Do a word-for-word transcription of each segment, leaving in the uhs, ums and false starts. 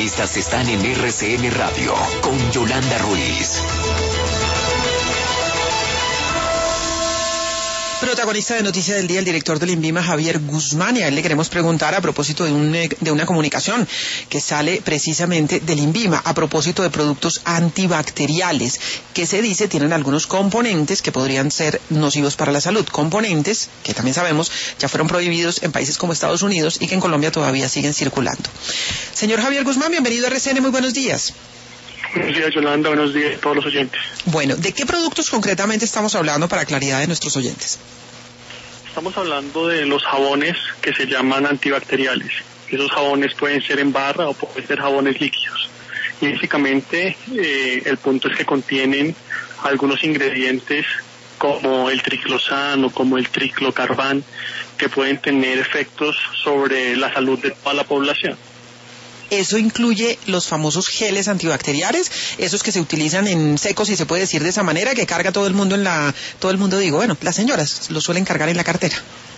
Estas están en R C N Radio con Yolanda Ruiz. Protagonista de Noticia del Día, el director del INVIMA, Javier Guzmán, y a él le queremos preguntar a propósito de, un, de una comunicación que sale precisamente del INVIMA, a propósito de productos antibacteriales, que se dice tienen algunos componentes que podrían ser nocivos para la salud, componentes que también sabemos ya fueron prohibidos en países como Estados Unidos y que en Colombia todavía siguen circulando. Señor Javier Guzmán, bienvenido a R C N, muy buenos días. Buenos días, Yolanda, buenos días a todos los oyentes. Bueno, ¿de qué productos concretamente estamos hablando para claridad de nuestros oyentes? Estamos hablando de los jabones que se llaman antibacteriales. Esos jabones pueden ser en barra o pueden ser jabones líquidos. Y básicamente eh, el punto es que contienen algunos ingredientes como el triclosan o como el triclocarban que pueden tener efectos sobre la salud de toda la población. ¿Eso incluye los famosos geles antibacteriales, esos que se utilizan en secos, si se puede decir de esa manera, que carga todo el mundo en la, todo el mundo digo, bueno, las señoras lo suelen cargar en la cartera?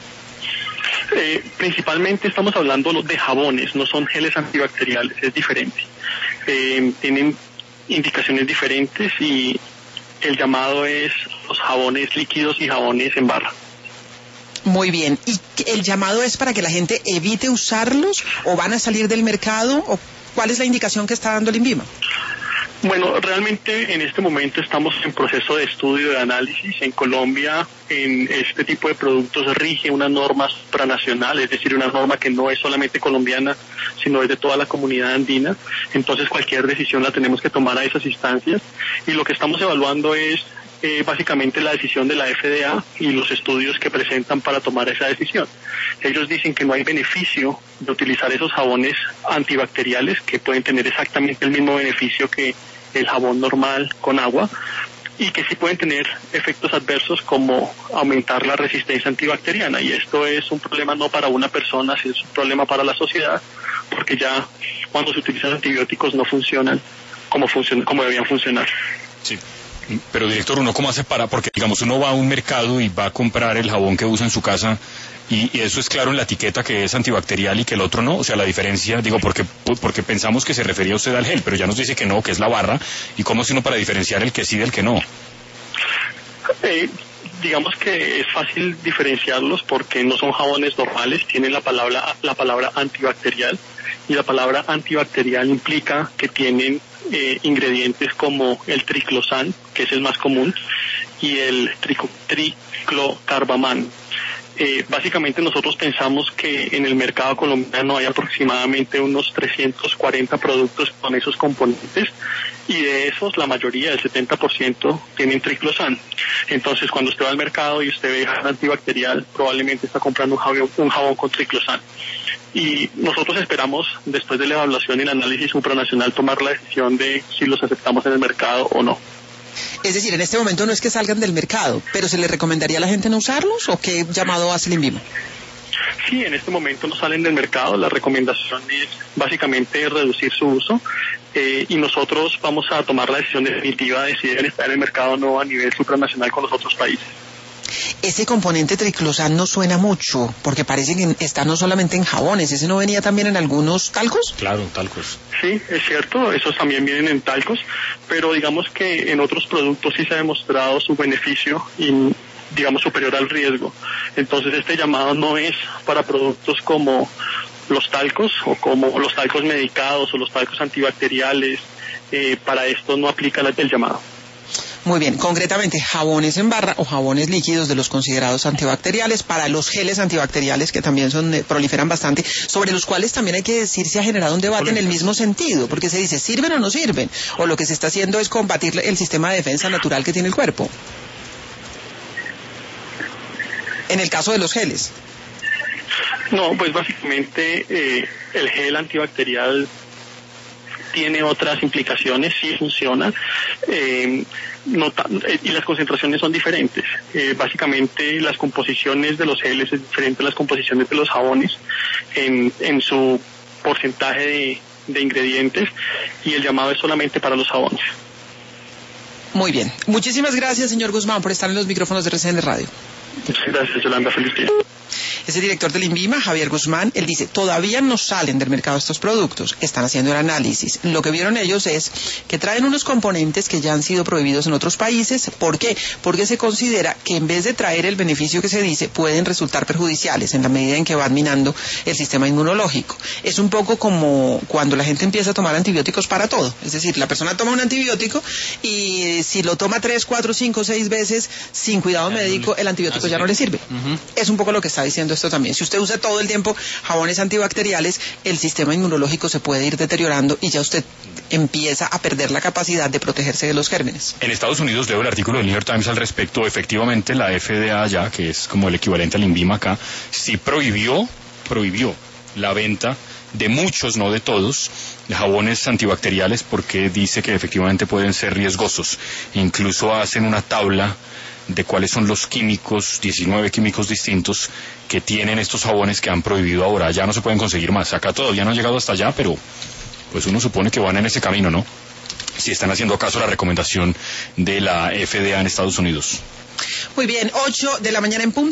Eh, principalmente estamos hablando de jabones, no son geles antibacteriales, es diferente. Eh, tienen indicaciones diferentes y el llamado es los jabones líquidos y jabones en barra. Muy bien. ¿Y el llamado es para que la gente evite usarlos o van a salir del mercado? ¿O cuál es la indicación que está dando el INVIMA? Bueno, realmente en este momento estamos en proceso de estudio, de análisis. En Colombia, en este tipo de productos rige una norma supranacional, es decir, una norma que no es solamente colombiana, sino es de toda la comunidad andina. Entonces cualquier decisión la tenemos que tomar a esas instancias. Y lo que estamos evaluando es Eh, básicamente la decisión de la F D A y los estudios que presentan para tomar esa decisión. Ellos dicen que no hay beneficio de utilizar esos jabones antibacteriales que pueden tener exactamente el mismo beneficio que el jabón normal con agua y que sí pueden tener efectos adversos como aumentar la resistencia antibacteriana, y esto es un problema no para una persona, sino es un problema para la sociedad, porque ya cuando se utilizan antibióticos no funcionan como, funcion- como debían funcionar. Sí. Pero director, ¿uno cómo hace para...? Porque digamos, uno va a un mercado y va a comprar el jabón que usa en su casa y, y eso es claro en la etiqueta que es antibacterial y que el otro no, o sea, la diferencia, digo, porque porque pensamos que se refería usted al gel, pero ya nos dice que no, que es la barra, y cómo hace uno para diferenciar el que sí del que no. Eh, digamos que es fácil diferenciarlos porque no son jabones normales, tienen la palabra la palabra antibacterial, y la palabra antibacterial implica que tienen eh, ingredientes como el triclosan, que es el más común, y el trico, triclocarbaman. Eh, básicamente nosotros pensamos que en el mercado colombiano hay aproximadamente unos trescientos cuarenta productos con esos componentes, y de esos la mayoría, el setenta por ciento, tienen triclosan. Entonces cuando usted va al mercado y usted ve jabón antibacterial, probablemente está comprando un jabón, un jabón con triclosan. Y nosotros esperamos, después de la evaluación y el análisis supranacional, tomar la decisión de si los aceptamos en el mercado o no. Es decir, en este momento no es que salgan del mercado, pero ¿se le recomendaría a la gente no usarlos o qué llamado hace el INVIMA? Sí, en este momento no salen del mercado. La recomendación es básicamente reducir su uso, eh, y nosotros vamos a tomar la decisión definitiva de si deben estar en el mercado o no a nivel supranacional con los otros países. Ese componente triclosan no suena mucho, porque parece que está no solamente en jabones, ¿ese no venía también en algunos talcos? Claro, talcos. Sí, es cierto, esos también vienen en talcos, pero digamos que en otros productos sí se ha demostrado su beneficio y, digamos, superior al riesgo. Entonces este llamado no es para productos como los talcos o como los talcos medicados o los talcos antibacteriales. Eh, para esto no aplica el llamado. Muy bien, concretamente jabones en barra o jabones líquidos de los considerados antibacteriales, para los geles antibacteriales que también son eh, proliferan bastante, sobre los cuales también hay que decir se ha generado un debate en el mismo sentido, porque se dice sirven o no sirven, o lo que se está haciendo es combatir el sistema de defensa natural que tiene el cuerpo. En el caso de los geles. No, pues básicamente eh, el gel antibacterial tiene otras implicaciones, sí funciona, eh, no tan, eh, y las concentraciones son diferentes. Eh, básicamente las composiciones de los geles es diferente a las composiciones de los jabones en, en su porcentaje de, de ingredientes, y el llamado es solamente para los jabones. Muy bien. Muchísimas gracias, señor Guzmán, por estar en los micrófonos de R C N Radio. Muchas gracias, Yolanda. Feliz día. Ese director del INVIMA, Javier Guzmán, él dice, todavía no salen del mercado estos productos, están haciendo el análisis. Lo que vieron ellos es que traen unos componentes que ya han sido prohibidos en otros países. ¿Por qué? Porque se considera que en vez de traer el beneficio que se dice, pueden resultar perjudiciales en la medida en que van minando el sistema inmunológico. Es un poco como cuando la gente empieza a tomar antibióticos para todo. Es decir, la persona toma un antibiótico y si lo toma tres, cuatro, cinco, seis veces sin cuidado médico, el antibiótico ya no le sirve. Uh-huh. Es un poco lo que está diciendo esto también. Si usted usa todo el tiempo jabones antibacteriales, el sistema inmunológico se puede ir deteriorando y ya usted empieza a perder la capacidad de protegerse de los gérmenes. En Estados Unidos, leo el artículo del New York Times al respecto, efectivamente la F D A ya, que es como el equivalente al INVIMA acá, sí prohibió, prohibió la venta de muchos, no de todos, de jabones antibacteriales porque dice que efectivamente pueden ser riesgosos. Incluso hacen una tabla de cuáles son los químicos, diecinueve químicos distintos que tienen estos jabones que han prohibido ahora. Ya no se pueden conseguir más. Acá todavía no han llegado hasta allá, pero pues uno supone que van en ese camino, ¿no? Si están haciendo caso a la recomendación de la F D A en Estados Unidos. Muy bien, ocho de la mañana en punto.